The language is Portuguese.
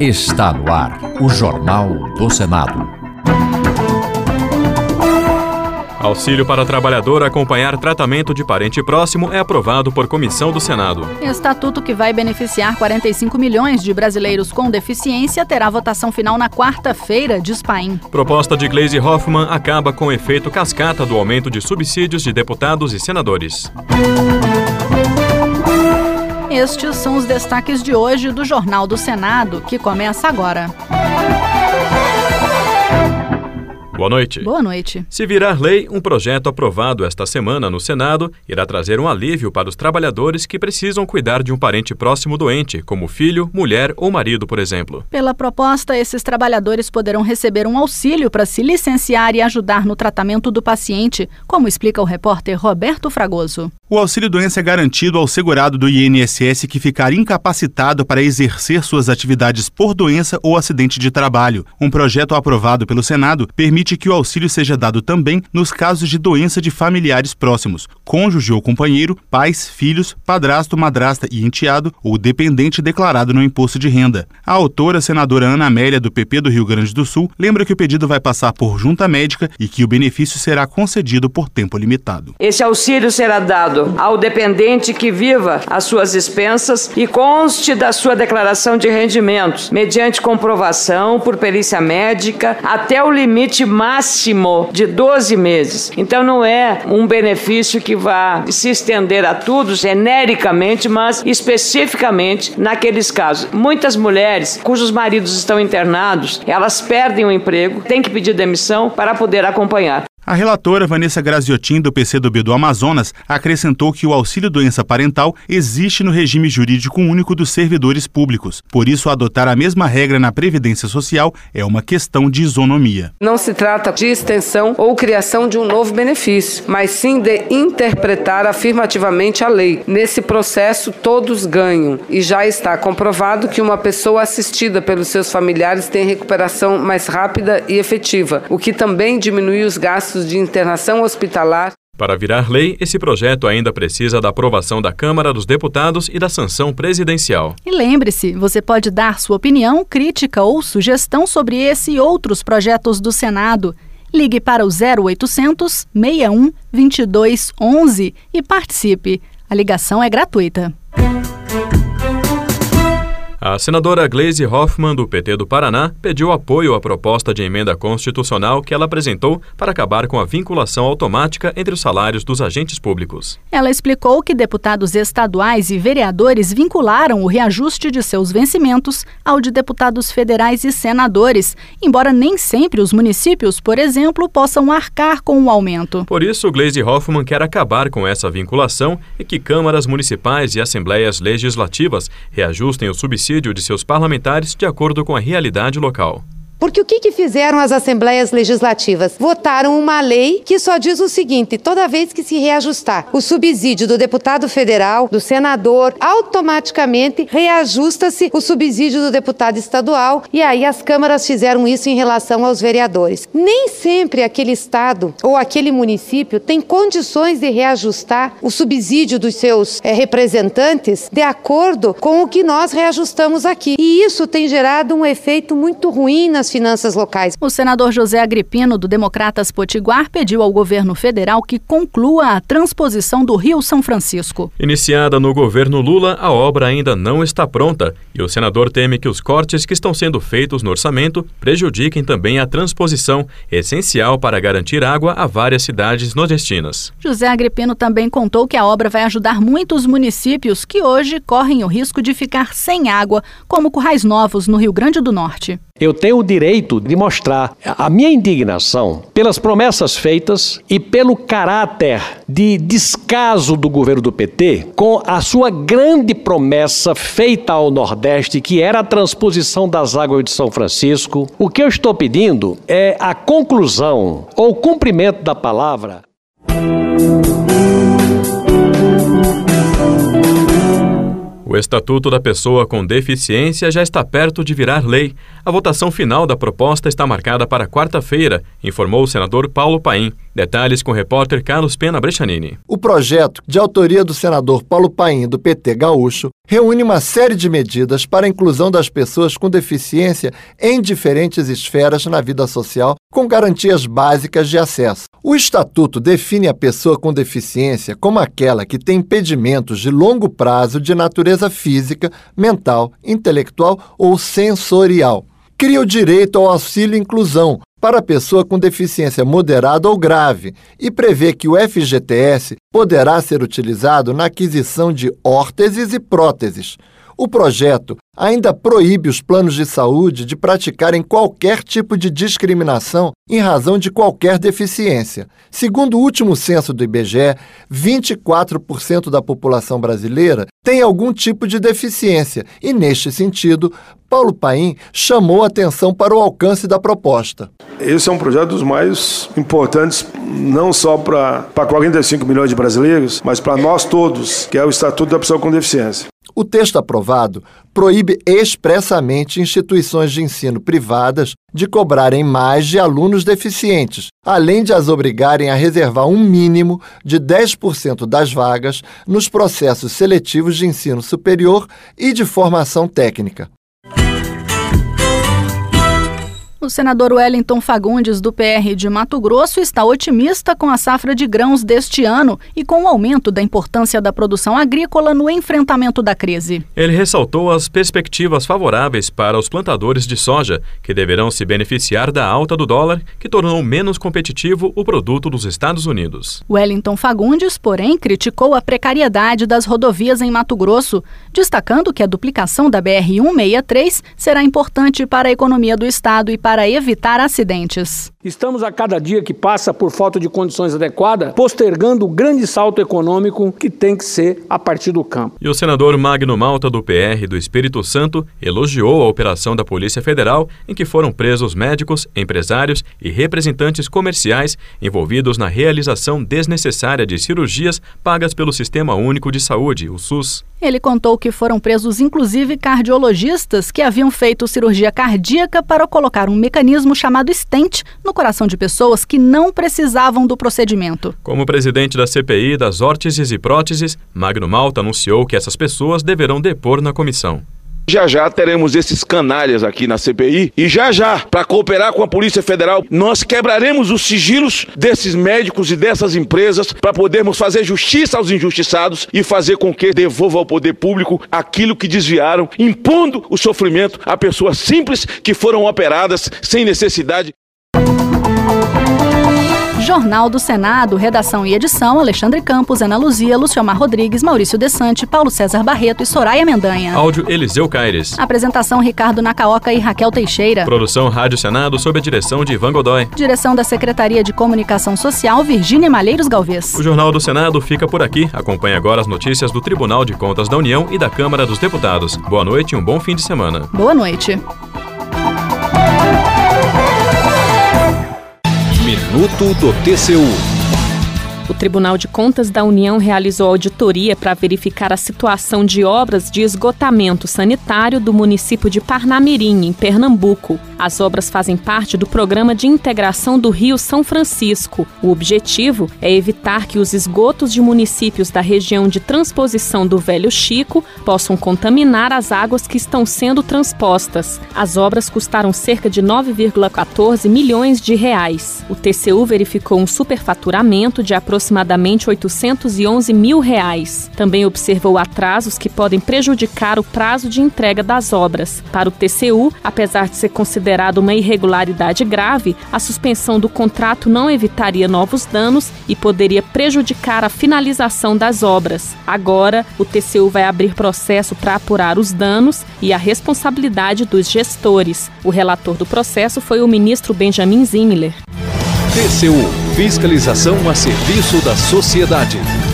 Está no ar o Jornal do Senado. Auxílio para trabalhador acompanhar tratamento de parente próximo é aprovado por comissão do Senado. Estatuto que vai beneficiar 45 milhões de brasileiros com deficiência terá votação final na quarta-feira, diz Paim. Proposta de Gleisi Hoffmann acaba com o efeito cascata do aumento de subsídios de deputados e senadores. Estes são os destaques de hoje do Jornal do Senado, que começa agora. Boa noite. Boa noite. Se virar lei, um projeto aprovado esta semana no Senado irá trazer um alívio para os trabalhadores que precisam cuidar de um parente próximo doente, como filho, mulher ou marido, por exemplo. Pela proposta, esses trabalhadores poderão receber um auxílio para se licenciar e ajudar no tratamento do paciente, como explica o repórter Roberto Fragoso. O auxílio-doença é garantido ao segurado do INSS que ficar incapacitado para exercer suas atividades por doença ou acidente de trabalho. Um projeto aprovado pelo Senado permite que o auxílio seja dado também nos casos de doença de familiares próximos, cônjuge ou companheiro, pais, filhos, padrasto, madrasta e enteado ou dependente declarado no imposto de renda. A autora, senadora Ana Amélia, do PP do Rio Grande do Sul, lembra que o pedido vai passar por junta médica e que o benefício será concedido por tempo limitado. Esse auxílio será dado ao dependente que viva as suas expensas e conste da sua declaração de rendimentos, mediante comprovação por perícia médica, até o limite máximo de 12 meses. Então não é um benefício que vá se estender a tudo genericamente, mas especificamente naqueles casos. Muitas mulheres cujos maridos estão internados, elas perdem o emprego, têm que pedir demissão para poder acompanhar. A relatora Vanessa Graziotin, do PCdoB do Amazonas, acrescentou que o auxílio-doença parental existe no regime jurídico único dos servidores públicos. Por isso, adotar a mesma regra na Previdência Social é uma questão de isonomia. Não se trata de extensão ou criação de um novo benefício, mas sim de interpretar afirmativamente a lei. Nesse processo, todos ganham e já está comprovado que uma pessoa assistida pelos seus familiares tem recuperação mais rápida e efetiva, o que também diminui os gastos de internação hospitalar. Para virar lei, esse projeto ainda precisa da aprovação da Câmara dos Deputados e da sanção presidencial. E lembre-se, você pode dar sua opinião, crítica ou sugestão sobre esse e outros projetos do Senado. Ligue para o 0800 61 22 11 e participe. A ligação é gratuita. A senadora Gleisi Hoffmann, do PT do Paraná, pediu apoio à proposta de emenda constitucional que ela apresentou para acabar com a vinculação automática entre os salários dos agentes públicos. Ela explicou que deputados estaduais e vereadores vincularam o reajuste de seus vencimentos ao de deputados federais e senadores, embora nem sempre os municípios, por exemplo, possam arcar com o aumento. Por isso, Gleisi Hoffmann quer acabar com essa vinculação e que câmaras municipais e assembleias legislativas reajustem o subsídio de seus parlamentares de acordo com a realidade local. Porque o que fizeram as assembleias legislativas? Votaram uma lei que só diz o seguinte: toda vez que se reajustar o subsídio do deputado federal, do senador, automaticamente reajusta-se o subsídio do deputado estadual, e aí as câmaras fizeram isso em relação aos vereadores. Nem sempre aquele estado ou aquele município tem condições de reajustar o subsídio dos seus representantes de acordo com o que nós reajustamos aqui. E isso tem gerado um efeito muito ruim nas finanças locais. O senador José Agripino, do Democratas Potiguar, pediu ao governo federal que conclua a transposição do Rio São Francisco. Iniciada no governo Lula, a obra ainda não está pronta e o senador teme que os cortes que estão sendo feitos no orçamento prejudiquem também a transposição, essencial para garantir água a várias cidades nordestinas. José Agripino também contou que a obra vai ajudar muitos municípios que hoje correm o risco de ficar sem água, como Currais Novos, no Rio Grande do Norte. Eu tenho o direito de mostrar a minha indignação pelas promessas feitas e pelo caráter de descaso do governo do PT com a sua grande promessa feita ao Nordeste, que era a transposição das águas de São Francisco. O que eu estou pedindo é a conclusão ou cumprimento da palavra. O Estatuto da Pessoa com Deficiência já está perto de virar lei. A votação final da proposta está marcada para quarta-feira, informou o senador Paulo Paim. Detalhes com o repórter Carlos Pena Brechanini. O projeto, de autoria do senador Paulo Paim, do PT gaúcho, reúne uma série de medidas para a inclusão das pessoas com deficiência em diferentes esferas na vida social, com garantias básicas de acesso. O Estatuto define a pessoa com deficiência como aquela que tem impedimentos de longo prazo de natureza física, mental, intelectual ou sensorial. Cria o direito ao auxílio-inclusão para a pessoa com deficiência moderada ou grave e prevê que o FGTS poderá ser utilizado na aquisição de órteses e próteses. O projeto ainda proíbe os planos de saúde de praticarem qualquer tipo de discriminação em razão de qualquer deficiência. Segundo o último censo do IBGE, 24% da população brasileira tem algum tipo de deficiência e, neste sentido, Paulo Paim chamou atenção para o alcance da proposta. Esse é um projeto dos mais importantes, não só para 45 milhões de brasileiros, mas para nós todos, que é o Estatuto da Pessoa com Deficiência. O texto aprovado proíbe expressamente instituições de ensino privadas de cobrarem mais de alunos deficientes, além de as obrigarem a reservar um mínimo de 10% das vagas nos processos seletivos de ensino superior e de formação técnica. O senador Wellington Fagundes, do PR de Mato Grosso, está otimista com a safra de grãos deste ano e com o aumento da importância da produção agrícola no enfrentamento da crise. Ele ressaltou as perspectivas favoráveis para os plantadores de soja, que deverão se beneficiar da alta do dólar, que tornou menos competitivo o produto dos Estados Unidos. Wellington Fagundes, porém, criticou a precariedade das rodovias em Mato Grosso, destacando que a duplicação da BR-163 será importante para a economia do estado e para evitar acidentes. Estamos a cada dia que passa por falta de condições adequadas, postergando o grande salto econômico que tem que ser a partir do campo. E o senador Magno Malta, do PR do Espírito Santo, elogiou a operação da Polícia Federal, em que foram presos médicos, empresários e representantes comerciais envolvidos na realização desnecessária de cirurgias pagas pelo Sistema Único de Saúde, o SUS. Ele contou que foram presos inclusive cardiologistas que haviam feito cirurgia cardíaca para colocar um mecanismo chamado stent no coração de pessoas que não precisavam do procedimento. Como presidente da CPI das órteses e próteses, Magno Malta anunciou que essas pessoas deverão depor na comissão. Já teremos esses canalhas aqui na CPI e para cooperar com a Polícia Federal, nós quebraremos os sigilos desses médicos e dessas empresas para podermos fazer justiça aos injustiçados e fazer com que devolva ao poder público aquilo que desviaram, impondo o sofrimento a pessoas simples que foram operadas sem necessidade. Jornal do Senado, redação e edição, Alexandre Campos, Ana Luzia, Luciomar Rodrigues, Maurício Desante, Paulo César Barreto e Soraya Mendanha. Áudio Eliseu Caires. Apresentação Ricardo Nacaoca e Raquel Teixeira. Produção Rádio Senado sob a direção de Ivan Godoy. Direção da Secretaria de Comunicação Social, Virgínia Malheiros Galvez. O Jornal do Senado fica por aqui. Acompanhe agora as notícias do Tribunal de Contas da União e da Câmara dos Deputados. Boa noite e um bom fim de semana. Boa noite. Minuto do TCU. O Tribunal de Contas da União realizou auditoria para verificar a situação de obras de esgotamento sanitário do município de Parnamirim, em Pernambuco. As obras fazem parte do Programa de Integração do Rio São Francisco. O objetivo é evitar que os esgotos de municípios da região de transposição do Velho Chico possam contaminar as águas que estão sendo transpostas. As obras custaram cerca de 9,14 milhões de reais. O TCU verificou um superfaturamento de aproximadamente R$811 mil. Também observou atrasos que podem prejudicar o prazo de entrega das obras. Para o TCU, apesar de ser considerado uma irregularidade grave, a suspensão do contrato não evitaria novos danos e poderia prejudicar a finalização das obras. Agora, o TCU vai abrir processo para apurar os danos e a responsabilidade dos gestores. O relator do processo foi o ministro Benjamin Zimler. TCU, fiscalização a serviço da sociedade.